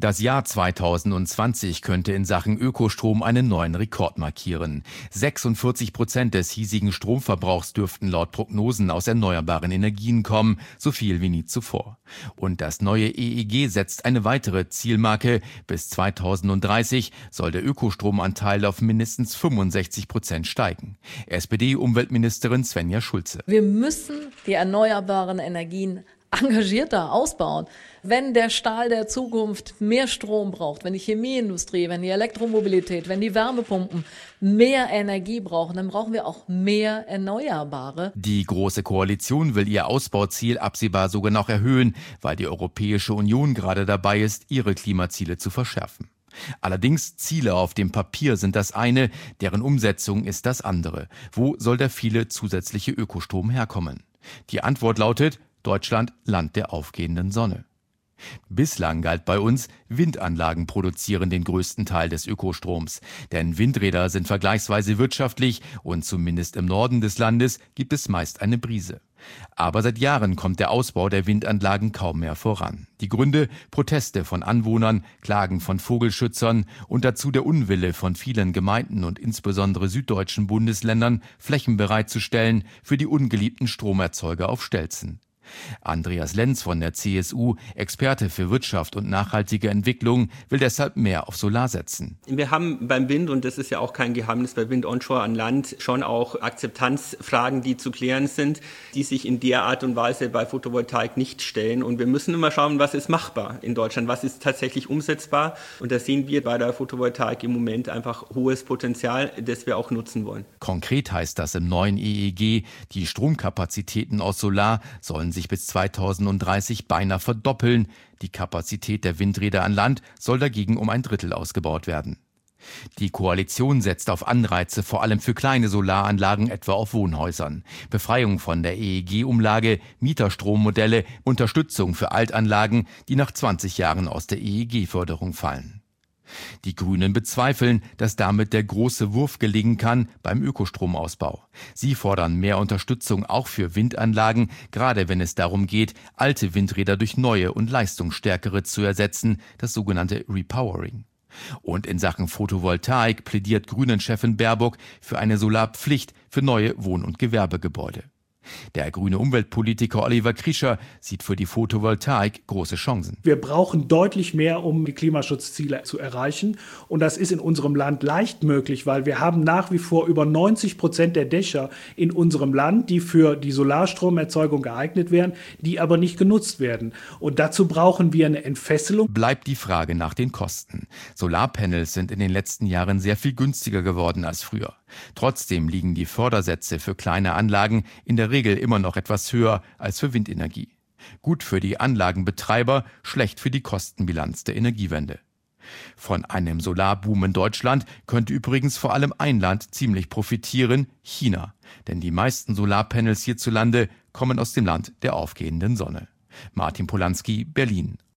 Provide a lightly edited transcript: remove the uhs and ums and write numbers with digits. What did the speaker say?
Das Jahr 2020 könnte in Sachen Ökostrom einen neuen Rekord markieren. 46% des hiesigen Stromverbrauchs dürften laut Prognosen aus erneuerbaren Energien kommen, so viel wie nie zuvor. Und das neue EEG setzt eine weitere Zielmarke. Bis 2030 soll der Ökostromanteil auf mindestens 65% steigen. SPD-Umweltministerin Svenja Schulze. Wir müssen die erneuerbaren Energien engagierter ausbauen. Wenn der Stahl der Zukunft mehr Strom braucht, wenn die Chemieindustrie, wenn die Elektromobilität, wenn die Wärmepumpen mehr Energie brauchen, dann brauchen wir auch mehr Erneuerbare. Die Große Koalition will ihr Ausbauziel absehbar sogar noch erhöhen, weil die Europäische Union gerade dabei ist, ihre Klimaziele zu verschärfen. Allerdings, Ziele auf dem Papier sind das eine, deren Umsetzung ist das andere. Wo soll der viele zusätzliche Ökostrom herkommen? Die Antwort lautet: Deutschland, Land der aufgehenden Sonne. Bislang galt bei uns, Windanlagen produzieren den größten Teil des Ökostroms. Denn Windräder sind vergleichsweise wirtschaftlich und zumindest im Norden des Landes gibt es meist eine Brise. Aber seit Jahren kommt der Ausbau der Windanlagen kaum mehr voran. Die Gründe: Proteste von Anwohnern, Klagen von Vogelschützern und dazu der Unwille von vielen Gemeinden und insbesondere süddeutschen Bundesländern, Flächen bereitzustellen für die ungeliebten Stromerzeuger auf Stelzen. Andreas Lenz von der CSU, Experte für Wirtschaft und nachhaltige Entwicklung, will deshalb mehr auf Solar setzen. Wir haben beim Wind, und das ist ja auch kein Geheimnis, bei Wind onshore an Land schon auch Akzeptanzfragen, die zu klären sind, die sich in der Art und Weise bei Photovoltaik nicht stellen. Und wir müssen immer schauen, was ist machbar in Deutschland, was ist tatsächlich umsetzbar. Und da sehen wir bei der Photovoltaik im Moment einfach hohes Potenzial, das wir auch nutzen wollen. Konkret heißt das im neuen EEG, die Stromkapazitäten aus Solar sollen sich bis 2030 beinahe verdoppeln. Die Kapazität der Windräder an Land soll dagegen um 1/3 ausgebaut werden. Die Koalition setzt auf Anreize, vor allem für kleine Solaranlagen, etwa auf Wohnhäusern. Befreiung von der EEG-Umlage, Mieterstrommodelle, Unterstützung für Altanlagen, die nach 20 Jahren aus der EEG-Förderung fallen. Die Grünen bezweifeln, dass damit der große Wurf gelingen kann beim Ökostromausbau. Sie fordern mehr Unterstützung auch für Windanlagen, gerade wenn es darum geht, alte Windräder durch neue und leistungsstärkere zu ersetzen, das sogenannte Repowering. Und in Sachen Photovoltaik plädiert Grünen-Chefin Baerbock für eine Solarpflicht für neue Wohn- und Gewerbegebäude. Der grüne Umweltpolitiker Oliver Krischer sieht für die Photovoltaik große Chancen. Wir brauchen deutlich mehr, um die Klimaschutzziele zu erreichen. Und das ist in unserem Land leicht möglich, weil wir haben nach wie vor über 90% der Dächer in unserem Land, die für die Solarstromerzeugung geeignet wären, die aber nicht genutzt werden. Und dazu brauchen wir eine Entfesselung. Bleibt die Frage nach den Kosten. Solarpanels sind in den letzten Jahren sehr viel günstiger geworden als früher. Trotzdem liegen die Fördersätze für kleine Anlagen in der Regel immer noch etwas höher als für Windenergie. Gut für die Anlagenbetreiber, schlecht für die Kostenbilanz der Energiewende. Von einem Solarboom in Deutschland könnte übrigens vor allem ein Land ziemlich profitieren: China. Denn die meisten Solarpanels hierzulande kommen aus dem Land der aufgehenden Sonne. Martin Polański, Berlin.